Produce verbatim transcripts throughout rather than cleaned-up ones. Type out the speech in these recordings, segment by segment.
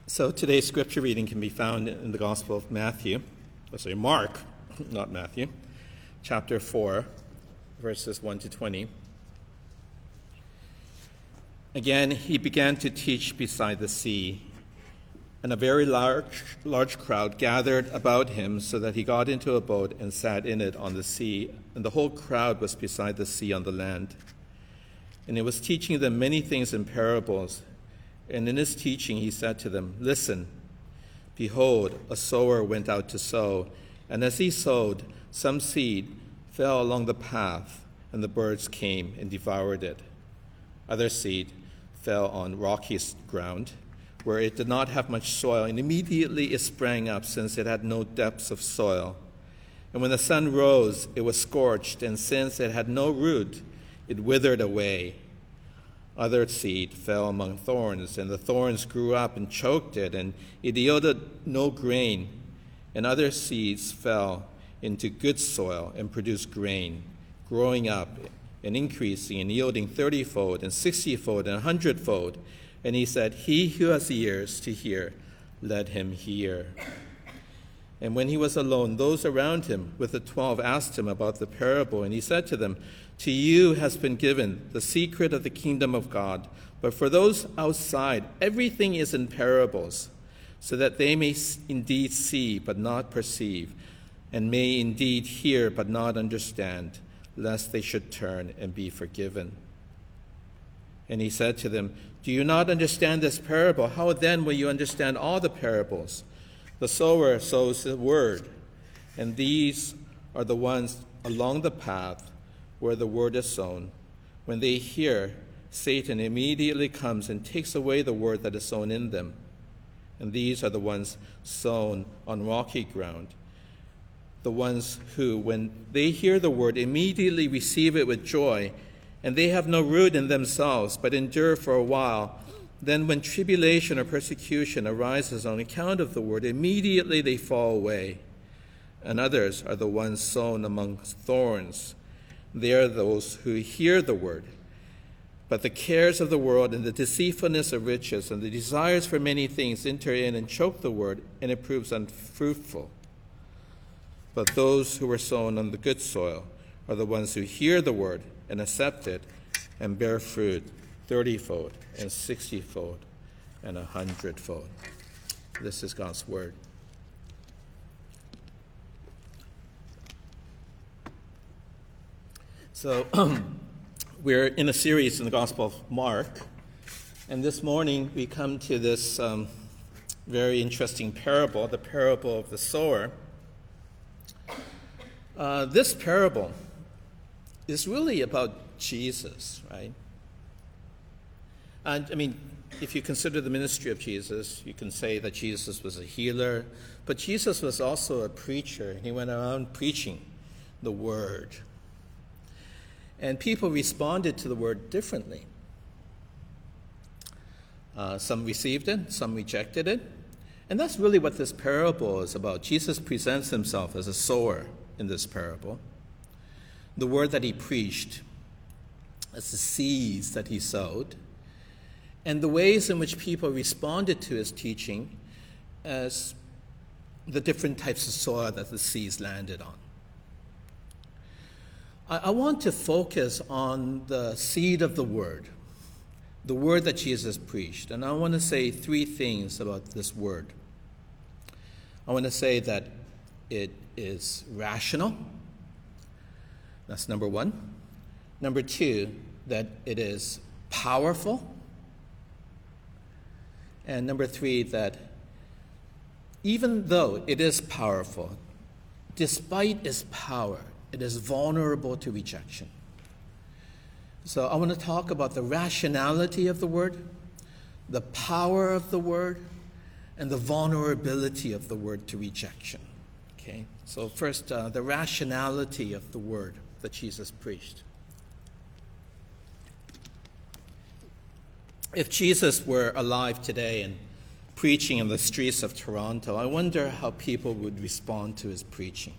So today's scripture reading can be found in the Gospel of Matthew, oh, sorry, Mark, not Matthew, chapter four, verses one to twenty. Again, he began to teach beside the sea, and a very large, large crowd gathered about him, so that he got into a boat and sat in it on the sea, and the whole crowd was beside the sea on the land. And he was teaching them many things in parables. And in his teaching he said to them, "Listen, behold, a sower went out to sow, and as he sowed, some seed fell along the path, and the birds came and devoured it. Other seed fell on rocky ground, where it did not have much soil, and immediately it sprang up, since it had no depths of soil. And when the sun rose, it was scorched, and since it had no root, it withered away. Other seed fell among thorns, and the thorns grew up and choked it, and it yielded no grain. And other seeds fell into good soil and produced grain, growing up and increasing and yielding thirty-fold and sixty-fold and a hundredfold." And he said, "He who has ears to hear, let him hear." And when he was alone, those around him with the twelve asked him about the parable, and he said to them, "To you has been given the secret of the kingdom of God, but for those outside, everything is in parables, so that they may indeed see but not perceive, and may indeed hear but not understand, lest they should turn and be forgiven." And he said to them, "Do you not understand this parable? How then will you understand all the parables? The sower sows the word, and these are the ones along the path where the word is sown. When they hear, Satan immediately comes and takes away the word that is sown in them. And these are the ones sown on rocky ground, the ones who, when they hear the word, immediately receive it with joy, and they have no root in themselves, but endure for a while. Then when tribulation or persecution arises on account of the word, immediately they fall away. And others are the ones sown among thorns. They are those who hear the word, but the cares of the world and the deceitfulness of riches and the desires for many things enter in and choke the word, and it proves unfruitful. But those who are sown on the good soil are the ones who hear the word and accept it and bear fruit thirty-fold and sixty-fold and a hundredfold." This is God's word. So we're in a series in the Gospel of Mark, and this morning we come to this um, very interesting parable, the parable of the sower. Uh, this parable is really about Jesus, right? And I mean, if you consider the ministry of Jesus, you can say that Jesus was a healer, but Jesus was also a preacher, and he went around preaching the word. And people responded to the word differently. Uh, some received it, some rejected it. And that's really what this parable is about. Jesus presents himself as a sower in this parable. The word that he preached as the seeds that he sowed, and the ways in which people responded to his teaching as the different types of soil that the seeds landed on. I want to focus on the seed of the word, the word that Jesus preached. And I want to say three things about this word. I want to say that it is rational. That's number one. Number two, that it is powerful. And number three, that even though it is powerful, despite its power, it is vulnerable to rejection. So I want to talk about the rationality of the word, the power of the word, and the vulnerability of the word to rejection. Okay? So first, uh, the rationality of the word that Jesus preached. If Jesus were alive today and preaching in the streets of Toronto, I wonder how people would respond to his preaching.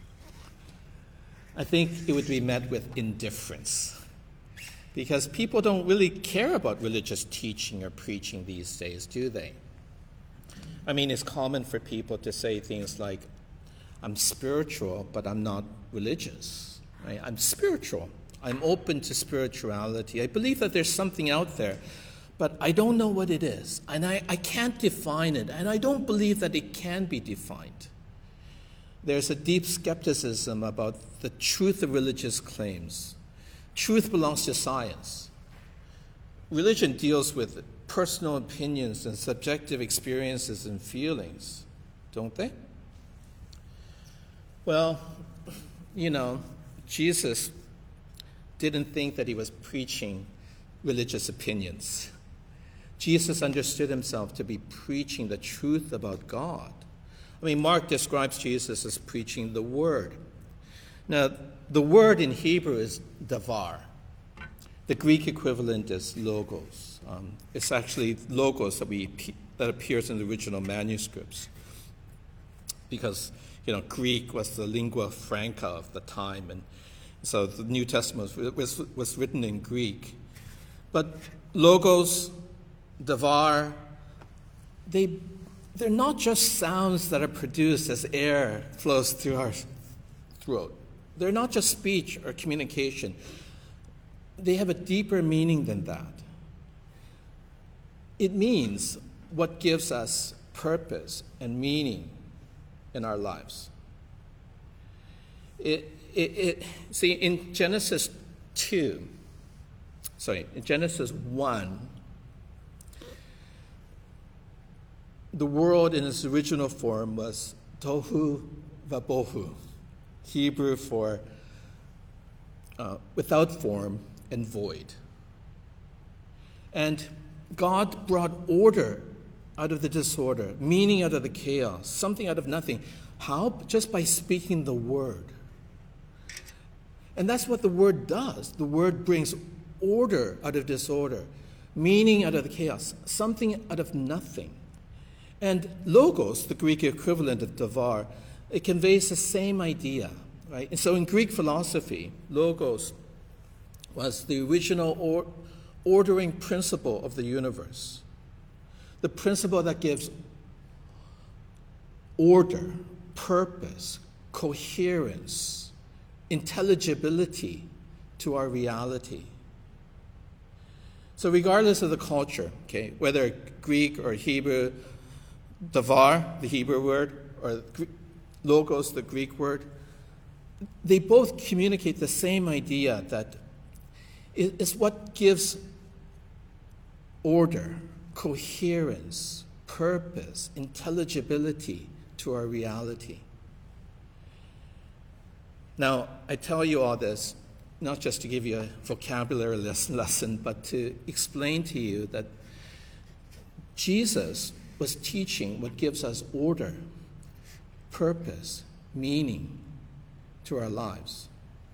I think it would be met with indifference, because people don't really care about religious teaching or preaching these days, do they? I mean, it's common for people to say things like, I'm spiritual, but I'm not religious. Right? I'm spiritual. I'm open to spirituality. I believe that there's something out there, but I don't know what it is. And I, I can't define it, and I don't believe that it can be defined. There's a deep skepticism about the truth of religious claims. Truth belongs to science. Religion deals with personal opinions and subjective experiences and feelings, don't they? Well, you know, Jesus didn't think that he was preaching religious opinions. Jesus understood himself to be preaching the truth about God. I mean, Mark describes Jesus as preaching the Word. Now, the word in Hebrew is davar. The Greek equivalent is logos. Um, it's actually logos that we that appears in the original manuscripts, because you know Greek was the lingua franca of the time, and so the New Testament was was, was written in Greek. But logos, davar, they they're not just sounds that are produced as air flows through our throat. They're not just speech or communication. They have a deeper meaning than that. It means what gives us purpose and meaning in our lives. It, it, it, see, in Genesis two, sorry, in Genesis one, the world in its original form was tohu vabohu, Hebrew for uh, without form and void. And God brought order out of the disorder, meaning out of the chaos, something out of nothing. How? Just by speaking the word. And that's what the word does. The word brings order out of disorder, meaning out of the chaos, something out of nothing. And logos, the Greek equivalent of davar, it conveys the same idea, right? And so in Greek philosophy, logos was the original or, ordering principle of the universe, the principle that gives order, purpose, coherence, intelligibility to our reality. So regardless of the culture, okay, whether Greek or Hebrew, davar, the Hebrew word, or logos, the Greek word, they both communicate the same idea that it's what gives order, coherence, purpose, intelligibility to our reality. Now, I tell you all this not just to give you a vocabulary lesson, but to explain to you that Jesus was teaching what gives us order, purpose, meaning to our lives.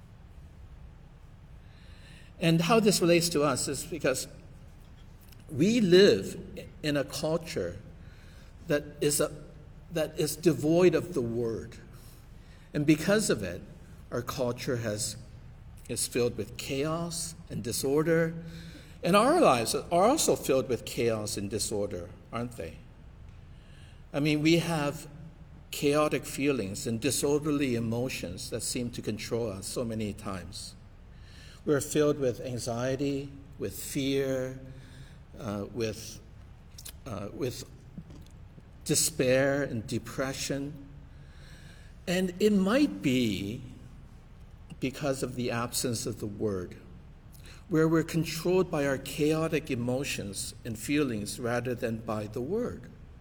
And how this relates to us is because we live in a culture that is a, that is devoid of the word. And because of it, our culture has is filled with chaos and disorder. And our lives are also filled with chaos and disorder, aren't they? I mean, we have chaotic feelings and disorderly emotions that seem to control us so many times. We're filled with anxiety, with fear, uh, with, uh, with despair and depression. And it might be because of the absence of the word, where we're controlled by our chaotic emotions and feelings rather than by the word.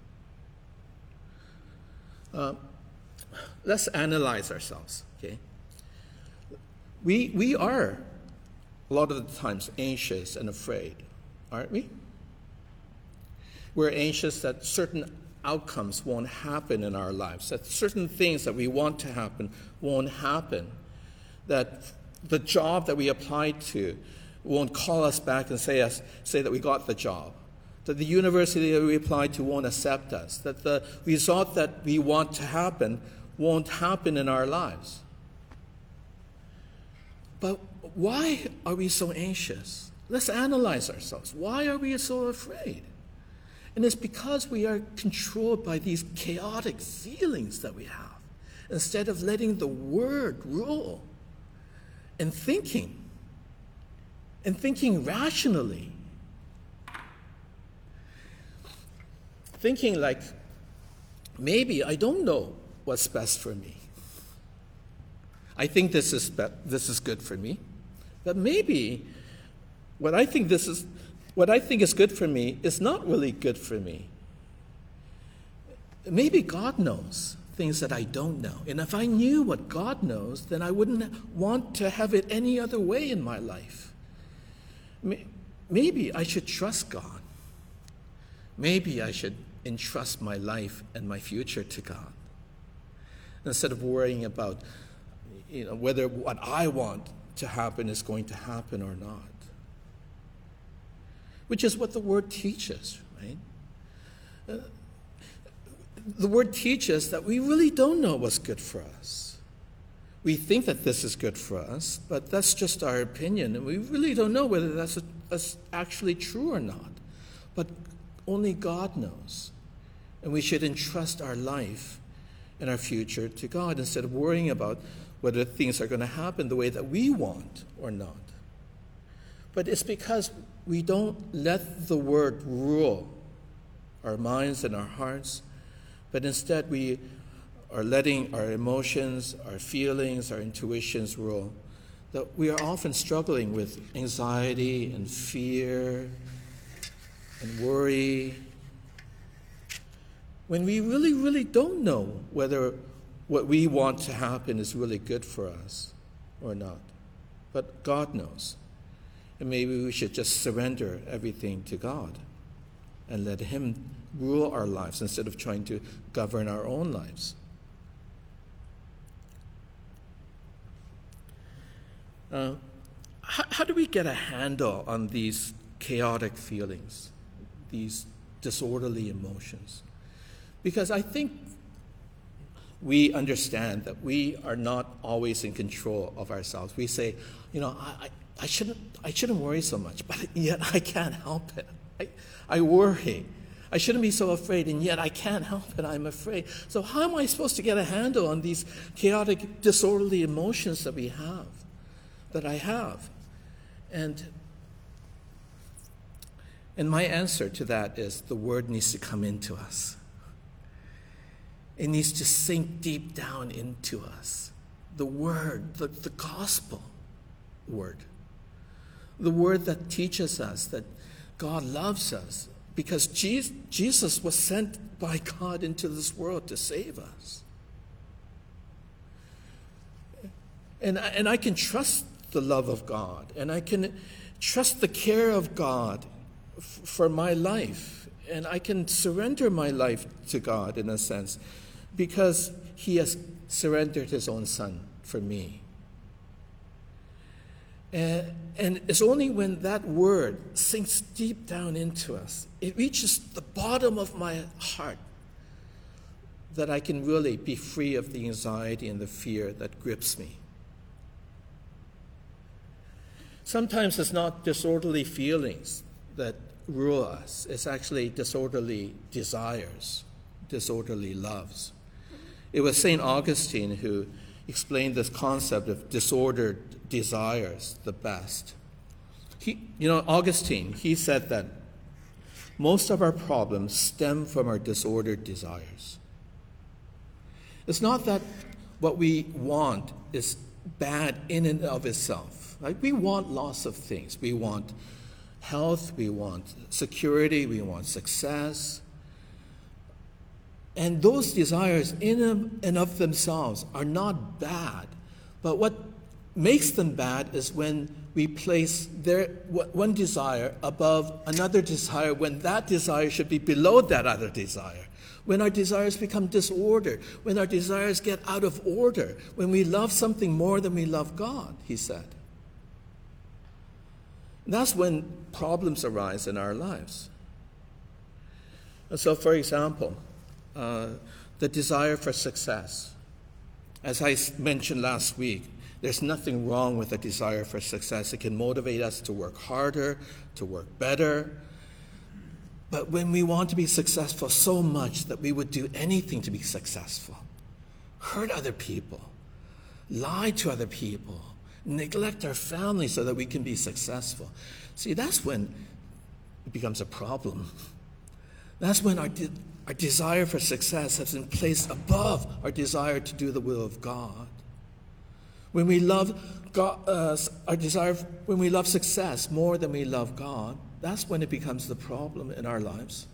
Uh, let's analyze ourselves, okay? We, we are, a lot of the times, anxious and afraid, aren't we? We're anxious that certain outcomes won't happen in our lives, that certain things that we want to happen won't happen, that the job that we applied to won't call us back and say, us, say that we got the job, that the university that we applied to won't accept us, that the result that we want to happen won't happen in our lives. But why are we so anxious? Let's analyze ourselves. Why are we so afraid? And it's because we are controlled by these chaotic feelings that we have, instead of letting the Word rule and thinking, and thinking rationally. Thinking like, maybe I don't know what's best for me. I think this is be- this is good for me, but maybe what I think this is what I think is good for me is not really good for me. Maybe God knows things that I don't know, and if I knew what God knows, then I wouldn't want to have it any other way in my life. Maybe I should trust God. Maybe I should entrust my life and my future to God, instead of worrying about, you know, whether what I want to happen is going to happen or not. Which is what the Word teaches, right? Uh, the Word teaches that we really don't know what's good for us. We think that this is good for us, but that's just our opinion, and we really don't know whether that's, a, that's actually true or not. But only God knows. And we should entrust our life and our future to God instead of worrying about whether things are going to happen the way that we want or not. But it's because we don't let the Word rule our minds and our hearts, but instead we are letting our emotions, our feelings, our intuitions rule, that we are often struggling with anxiety and fear and worry, when we really, really don't know whether what we want to happen is really good for us or not. But God knows. And maybe we should just surrender everything to God and let Him rule our lives instead of trying to govern our own lives. Uh, how, how do we get a handle on these chaotic feelings, these disorderly emotions? Because I think we understand that we are not always in control of ourselves. We say, you know, I, I, I shouldn't I shouldn't worry so much, but yet I can't help it. I, I worry. I shouldn't be so afraid, and yet I can't help it. I'm afraid. So how am I supposed to get a handle on these chaotic, disorderly emotions that we have, that I have? And And my answer to that is the Word needs to come into us. It needs to sink deep down into us. The Word, the, the gospel Word. The Word that teaches us that God loves us because Jesus was sent by God into this world to save us. And I, and I can trust the love of God, and I can trust the care of God for my life, and I can surrender my life to God in a sense because He has surrendered His own Son for me. And, and it's only when that word sinks deep down into us, it reaches the bottom of my heart, that I can really be free of the anxiety and the fear that grips me. Sometimes it's not disorderly feelings that rule us. It's actually disorderly desires, disorderly loves. It was Saint Augustine who explained this concept of disordered desires the best. He, you know, Augustine, he said that most of our problems stem from our disordered desires. It's not that what we want is bad in and of itself. Like, we want lots of things. We want health, we want security, we want success. And those desires in and of themselves are not bad. But what makes them bad is when we place their one desire above another desire, when that desire should be below that other desire. When our desires become disordered, when our desires get out of order, when we love something more than we love God, he said. And that's when problems arise in our lives. And so, for example, uh, the desire for success. As I mentioned last week, there's nothing wrong with a desire for success. It can motivate us to work harder, to work better. But when we want to be successful so much that we would do anything to be successful, hurt other people, lie to other people, neglect our family so that we can be successful. See, that's when it becomes a problem. That's when our, de- our desire for success has been placed above our desire to do the will of God. When we love God, uh, our desire, when we love success more than we love God, that's when it becomes the problem in our lives.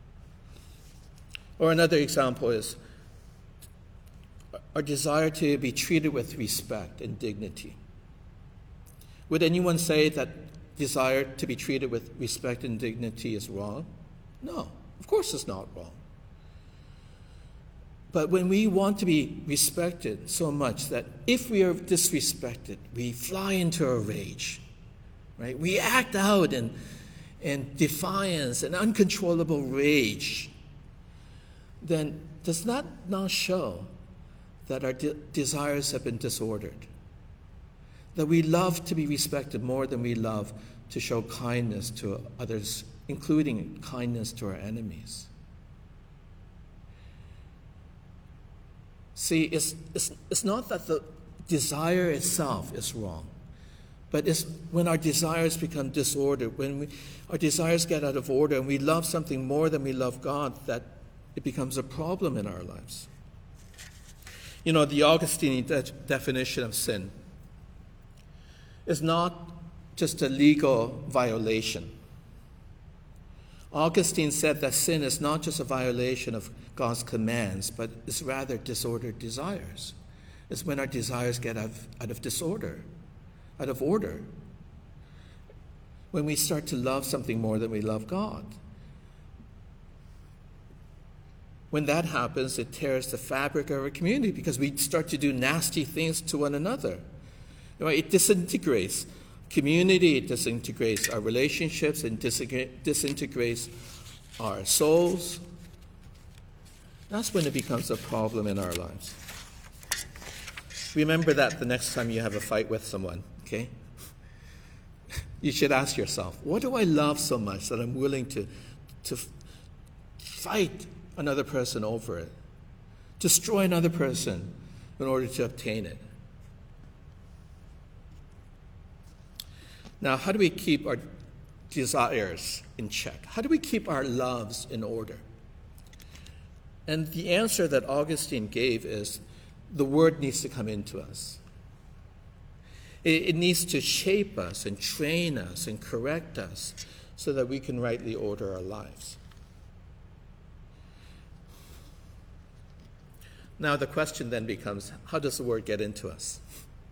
Or another example is our desire to be treated with respect and dignity. Would anyone say that desire to be treated with respect and dignity is wrong? No, of course it's not wrong. But when we want to be respected so much that if we are disrespected, we fly into a rage, right? We act out in, in defiance and uncontrollable rage, then does that not show that our de- desires have been disordered? That we love to be respected more than we love to show kindness to others, including kindness to our enemies. See, it's, it's, it's not that the desire itself is wrong, but it's when our desires become disordered, when we, our desires get out of order and we love something more than we love God, that it becomes a problem in our lives. You know, the Augustine de- definition of sin is not just a legal violation. Augustine said that sin is not just a violation of God's commands, but it's rather disordered desires. It's when our desires get out of, out of disorder, out of order. When we start to love something more than we love God. When that happens, it tears the fabric of our community because we start to do nasty things to one another. You know, it disintegrates community, it disintegrates our relationships, and disintegrates our souls. That's when it becomes a problem in our lives. Remember that the next time you have a fight with someone, okay? You should ask yourself, what do I love so much that I'm willing to, to fight another person over it, destroy another person in order to obtain it? Now, how do we keep our desires in check? How do we keep our loves in order? And the answer that Augustine gave is the Word needs to come into us. It, it needs to shape us and train us and correct us so that we can rightly order our lives. Now the question then becomes, how does the Word get into us?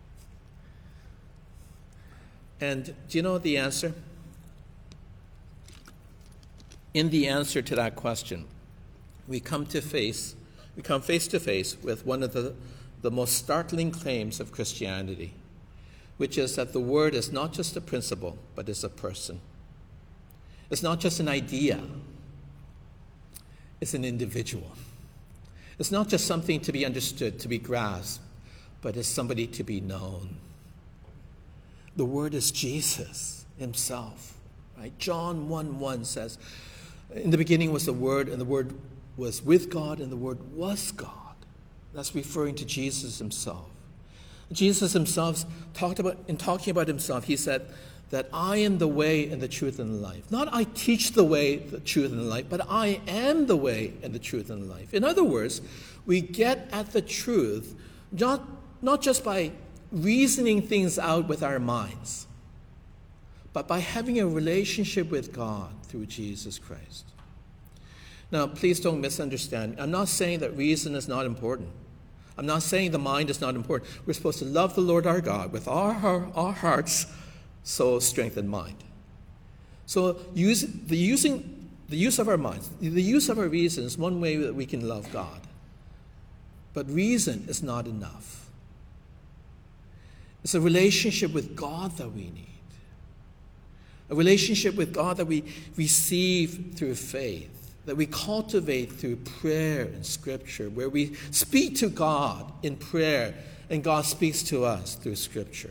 And do you know the answer? In the answer to that question, we come to face, we come face to face with one of the, the most startling claims of Christianity, which is that the Word is not just a principle, but is a person. It's not just an idea. It's an individual. It's not just something to be understood, to be grasped, but it's somebody to be known. The Word is Jesus himself. Right? John one one says, in the beginning was the Word, and the Word was with God, and the Word was God. That's referring to Jesus himself. Jesus himself talked about, in talking about himself, he said that I am the way and the truth and the life. Not I teach the way, the truth and the life, but I am the way and the truth and the life. In other words, we get at the truth not, not just by reasoning things out with our minds, but by having a relationship with God through Jesus Christ. Now, please don't misunderstand. I'm not saying that reason is not important. I'm not saying the mind is not important. We're supposed to love the Lord our God with all our, our hearts, soul, strength, and mind. So use, the, using, the use of our minds, the use of our reason is one way that we can love God. But reason is not enough. It's a relationship with God that we need. A relationship with God that we receive through faith, that we cultivate through prayer and Scripture, where we speak to God in prayer and God speaks to us through Scripture.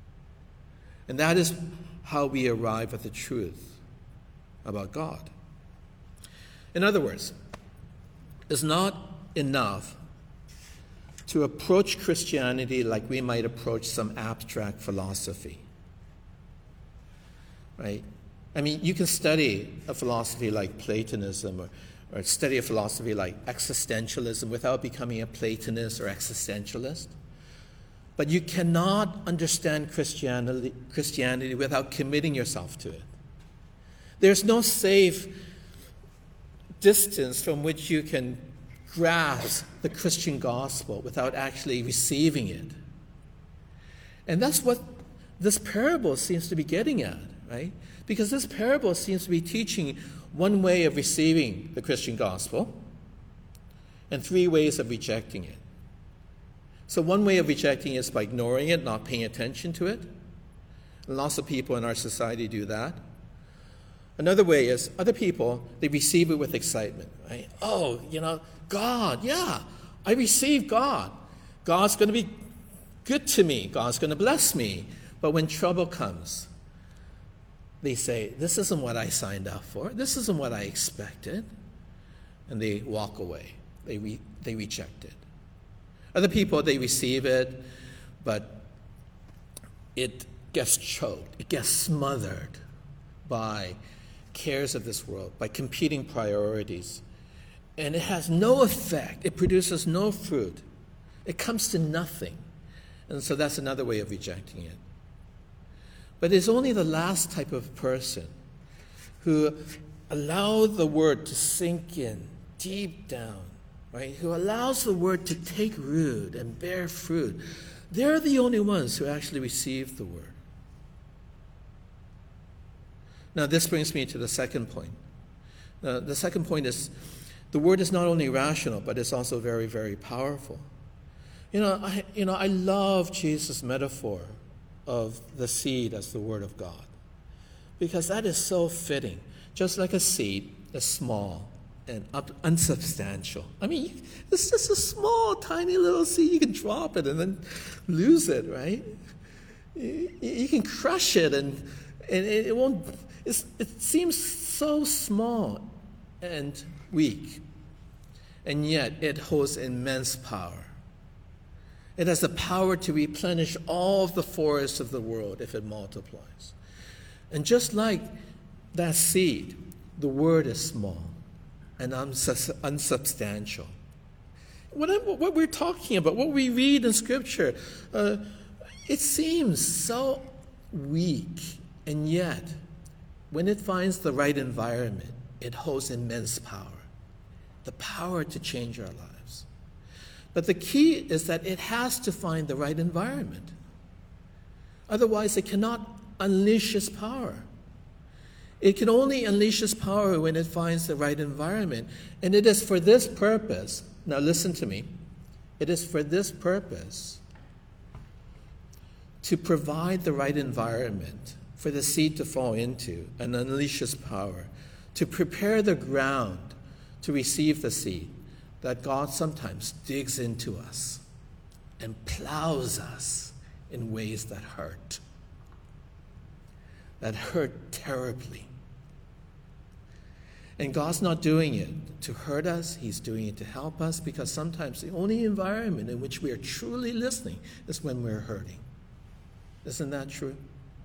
And that is how we arrive at the truth about God. In other words, it's not enough to approach Christianity like we might approach some abstract philosophy, right? I mean, you can study a philosophy like Platonism or, or study a philosophy like existentialism without becoming a Platonist or existentialist. But you cannot understand Christianity, Christianity without committing yourself to it. There's no safe distance from which you can grasp the Christian gospel without actually receiving it. And that's what this parable seems to be getting at, right? Because this parable seems to be teaching one way of receiving the Christian gospel and three ways of rejecting it. So one way of rejecting it is by ignoring it, not paying attention to it. And lots of people in our society do that. Another way is other people, they receive it with excitement, right? Oh, you know, God, yeah, I receive God. God's going to be good to me. God's going to bless me. But when trouble comes, they say, this isn't what I signed up for. This isn't what I expected. And they walk away. They re- they reject it. Other people, they receive it, but it gets choked. It gets smothered by cares of this world, by competing priorities. And it has no effect. It produces no fruit. It comes to nothing. And so that's another way of rejecting it. But it's only the last type of person who allow the word to sink in deep down, right? Who allows the word to take root and bear fruit. They're the only ones who actually receive the word. Now, this brings me to the second point. Uh, the second point is the word is not only rational, but it's also very, very powerful. You know, I, you know, I love Jesus' metaphor of the seed as the word of God, because that is so fitting. Just like a seed is small and unsubstantial. I mean, it's just a small, tiny little seed. You can drop it and then lose it, right? You, you can crush it and, and it won't, it's, it seems so small and weak, and yet it holds immense power. It has the power to replenish all of the forests of the world if it multiplies. And just like that seed, the word is small and unsubstantial. What, I, what we're talking about, what we read in Scripture, uh, it seems so weak, and yet when it finds the right environment, it holds immense power, the power to change our lives. But the key is that it has to find the right environment. Otherwise, it cannot unleash its power. It can only unleash its power when it finds the right environment. And it is for this purpose, now listen to me, it is for this purpose to provide the right environment for the seed to fall into and unleash its power, to prepare the ground to receive the seed, that God sometimes digs into us and plows us in ways that hurt, that hurt terribly. And God's not doing it to hurt us. He's doing it to help us, because sometimes the only environment in which we are truly listening is when we're hurting. Isn't that true?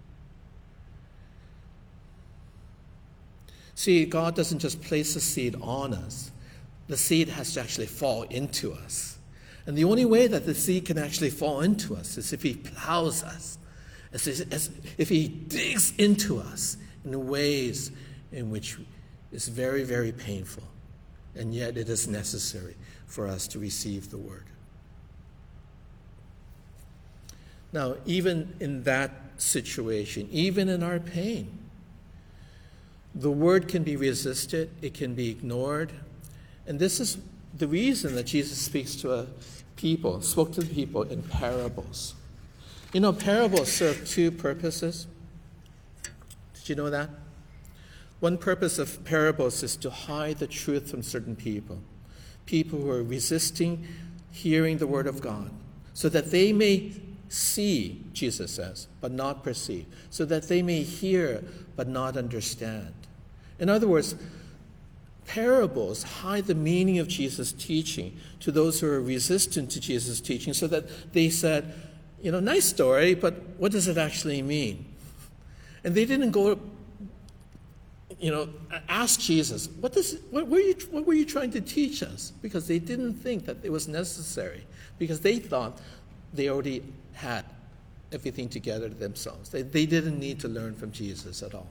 See, God doesn't just place the seed on us. The seed has to actually fall into us. And the only way that the seed can actually fall into us is if he plows us, as if he digs into us in ways in which is very, very painful. And yet it is necessary for us to receive the word. Now, even in that situation, even in our pain, the word can be resisted, it can be ignored. And this is the reason that Jesus speaks to a people, spoke to the people in parables. You know, parables serve two purposes. Did you know that? One purpose of parables is to hide the truth from certain people, people who are resisting hearing the word of God, so that they may see, Jesus says, but not perceive, so that they may hear but not understand. In other words, parables hide the meaning of Jesus' teaching to those who are resistant to Jesus' teaching, so that they said, you know, nice story, but what does it actually mean? And they didn't go, you know, ask Jesus, what, does, what, were you, what were you trying to teach us? Because they didn't think that it was necessary, because they thought they already had everything together themselves. They, they didn't need to learn from Jesus at all.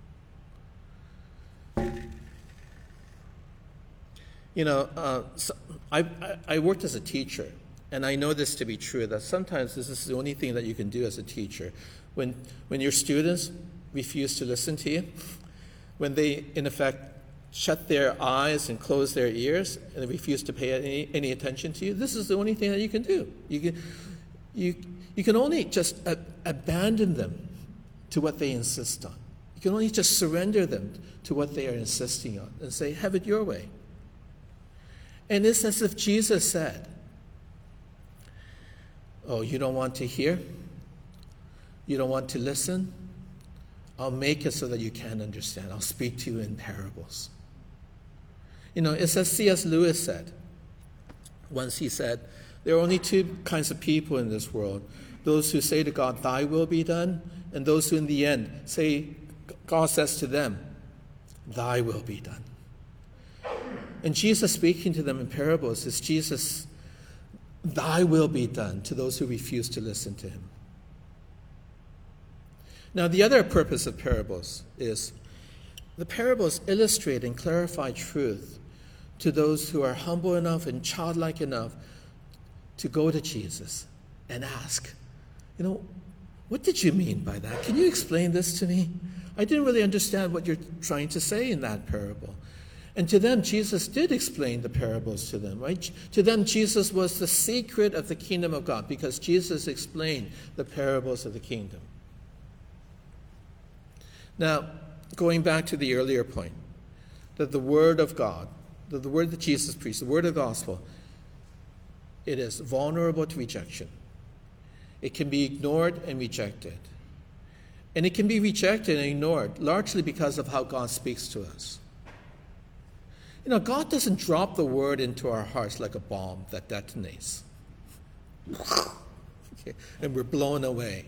You know, uh, so I, I, I worked as a teacher, and I know this to be true, that sometimes this is the only thing that you can do as a teacher. When, when your students refuse to listen to you, when they, in effect, shut their eyes and close their ears and they refuse to pay any, any attention to you, this is the only thing that you can do. You can, you, you can only just a, abandon them to what they insist on. You can only just surrender them to what they are insisting on and say, have it your way. And it's as if Jesus said, oh, you don't want to hear? You don't want to listen? I'll make it so that you can understand. I'll speak to you in parables. You know, it's as C S Lewis said. Once he said, there are only two kinds of people in this world. Those who say to God, thy will be done, and those who in the end say, God says to them, thy will be done. And Jesus speaking to them in parables is Jesus, thy will be done, to those who refuse to listen to him. Now, the other purpose of parables is the parables illustrate and clarify truth to those who are humble enough and childlike enough to go to Jesus and ask, you know, what did you mean by that? Can you explain this to me? I didn't really understand what you're trying to say in that parable. And to them, Jesus did explain the parables to them, right? To them, Jesus was the secret of the kingdom of God, because Jesus explained the parables of the kingdom. Now, going back to the earlier point, that the word of God, that the word that Jesus preached, the word of the gospel, it is vulnerable to rejection. It can be ignored and rejected. And it can be rejected and ignored largely because of how God speaks to us. You know, God doesn't drop the word into our hearts like a bomb that detonates. Okay, and we're blown away.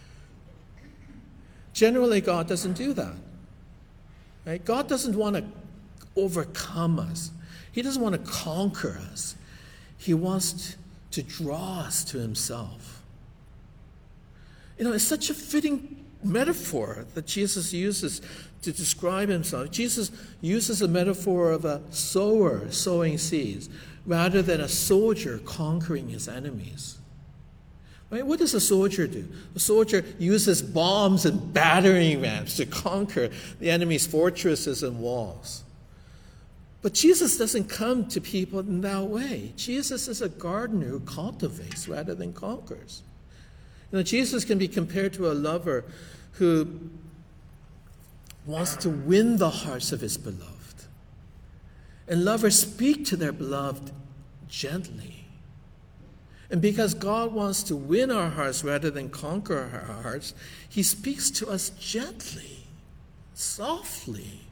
Generally, God doesn't do that. Right? God doesn't want to overcome us. He doesn't want to conquer us. He wants to draw us to himself. You know, it's such a fitting metaphor that Jesus uses to describe himself. Jesus uses a metaphor of a sower sowing seeds rather than a soldier conquering his enemies. Right? What does a soldier do? A soldier uses bombs and battering rams to conquer the enemy's fortresses and walls. But Jesus doesn't come to people in that way. Jesus is a gardener who cultivates rather than conquers. You know, Jesus can be compared to a lover who wants to win the hearts of his beloved. And lovers speak to their beloved gently. And because God wants to win our hearts rather than conquer our hearts, he speaks to us gently, softly.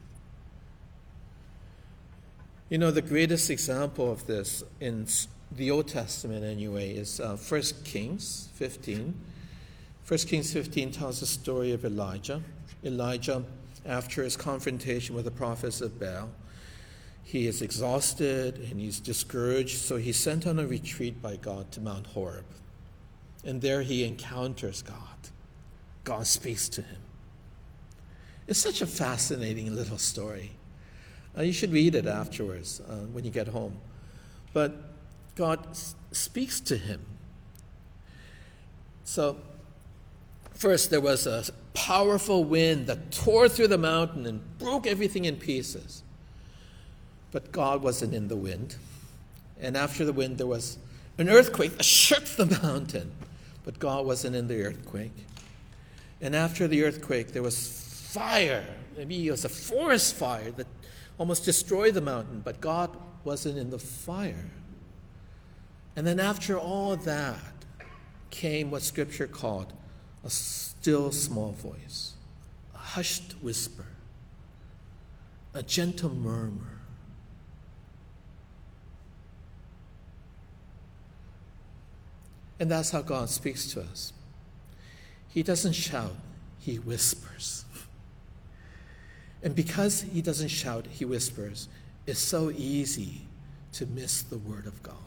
You know, the greatest example of this in the Old Testament anyway is uh, First Kings fifteen. First Kings fifteen tells the story of Elijah. Elijah, after his confrontation with the prophets of Baal, he is exhausted and he's discouraged, so he's sent on a retreat by God to Mount Horeb. And there he encounters God. God speaks to him. It's such a fascinating little story. Uh, you should read it afterwards uh, when you get home. But God s- speaks to him. So, first there was a powerful wind that tore through the mountain and broke everything in pieces. But God wasn't in the wind. And after the wind, there was an earthquake that shook the mountain. But God wasn't in the earthquake. And after the earthquake, there was fire. Maybe it was a forest fire that almost destroyed the mountain. But God wasn't in the fire. And then after all that came what Scripture called a still small voice, a hushed whisper, a gentle murmur. And that's how God speaks to us. He doesn't shout, he whispers. And because he doesn't shout, he whispers, it's so easy to miss the word of God.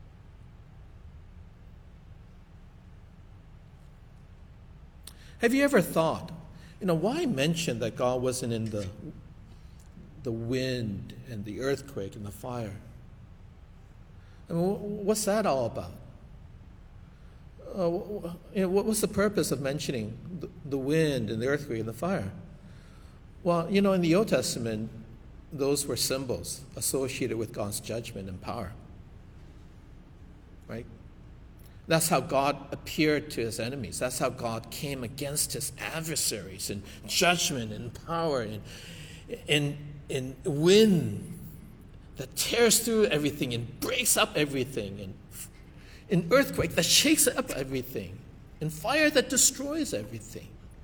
Have you ever thought, you know, why mention that God wasn't in the, the wind and the earthquake and the fire? I mean, what's that all about? Uh, you know, what was the purpose of mentioning the, the wind and the earthquake and the fire? Well, you know, in the Old Testament, those were symbols associated with God's judgment and power. Right? That's how God appeared to his enemies. That's how God came against his adversaries in judgment and power and in, in wind that tears through everything and breaks up everything, and in earthquake that shakes up everything, and fire that destroys everything.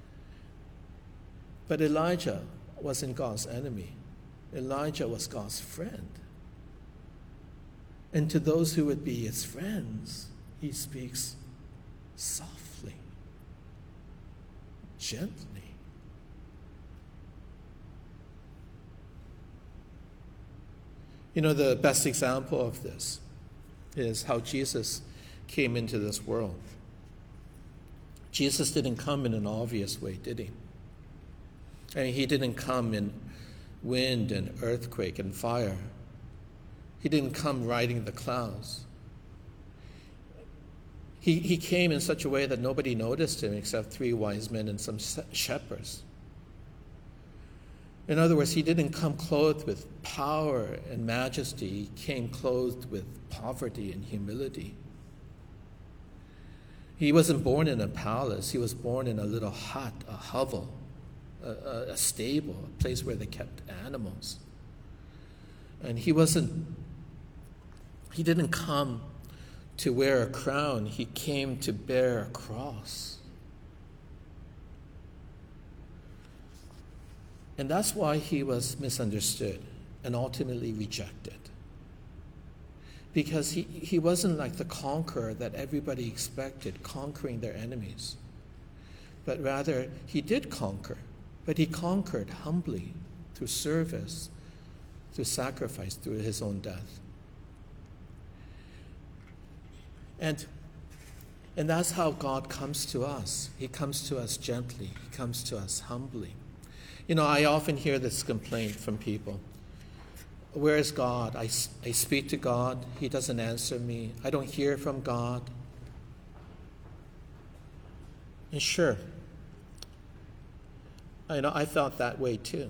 But Elijah wasn't God's enemy. Elijah was God's friend. And to those who would be his friends, he speaks softly, gently. You know, the best example of this is how Jesus came into this world. Jesus didn't come in an obvious way, did he? I mean, he didn't come in wind and earthquake and fire. He didn't come riding the clouds. He, he came in such a way that nobody noticed him except three wise men and some shepherds. In other words, he didn't come clothed with power and majesty. He came clothed with poverty and humility. He wasn't born in a palace. He was born in a little hut, a hovel, a, a, a stable, a place where they kept animals. And he wasn't, he didn't come to wear a crown. He came to bear a cross. And that's why he was misunderstood and ultimately rejected. Because he, he wasn't like the conqueror that everybody expected, conquering their enemies. But rather, he did conquer, but he conquered humbly through service, through sacrifice, through his own death. And, and that's how God comes to us. He comes to us gently. He comes to us humbly. You know, I often hear this complaint from people. Where is God? I, I speak to God. He doesn't answer me. I don't hear from God. And sure, I know I felt that way too.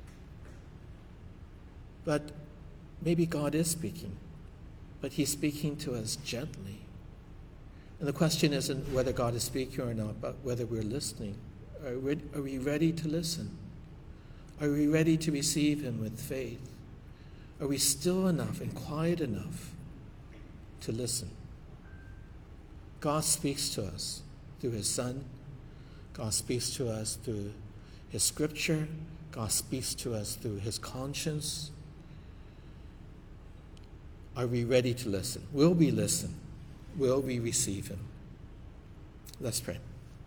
But maybe God is speaking. But he's speaking to us gently. And the question isn't whether God is speaking or not, but whether we're listening. Are we, are we ready to listen? Are we ready to receive him with faith? Are we still enough and quiet enough to listen? God speaks to us through his Son. God speaks to us through his scripture. God speaks to us through his conscience. Are we ready to listen? Will we listen? Will we receive him? Let's pray.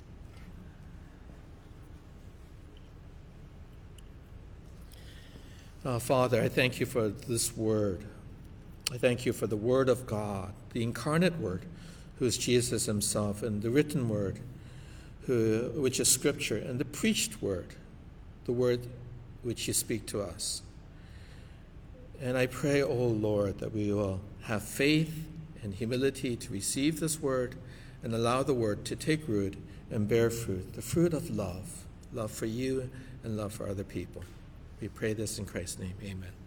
Uh, Father, I thank you for this word. I thank you for the word of God, the incarnate word, who is Jesus himself, and the written word, who, which is scripture, and the preached word, the word which you speak to us. And I pray, O Lord, that we will have faith and humility to receive this word and allow the word to take root and bear fruit, the fruit of love, love for you and love for other people. We pray this in Christ's name. Amen.